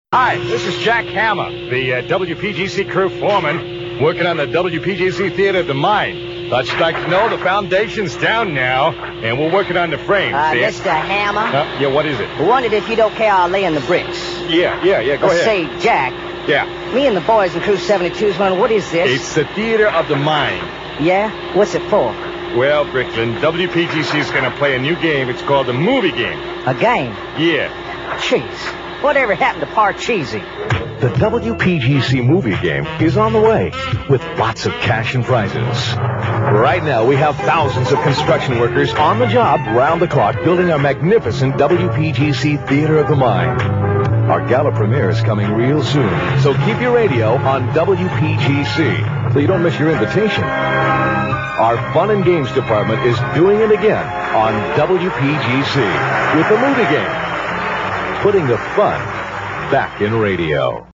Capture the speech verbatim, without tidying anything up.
Hi, this is Jack Hammer, the uh, W P G C crew foreman, working on the W P G C Theater of the Mind. Thought you'd like to know the foundation's down now, and we're working on the frames. Uh, see? Mister Hammer? Uh, yeah, what is it? I wondered if you don't care I'll lay in the bricks. Yeah, yeah, yeah, go uh, ahead. Say, Jack. Yeah. Me and the boys in Crew seventy-two's wondering, what is this? It's the Theater of the Mind. Yeah? What's it for? Well, Bricklin, W P G C's going to play a new game. It's called the Movie Game. A game? Yeah. Jeez. Whatever happened to Parcheesi? The W P G C movie game is on the way with lots of cash and prizes. Right now, we have thousands of construction workers on the job round the clock building our magnificent W P G C Theater of the Mind. Our gala premiere is coming real soon, so keep your radio on W P G C so you don't miss your invitation. Our fun and games department is doing it again on W P G C with the movie game. Putting the fun back in radio.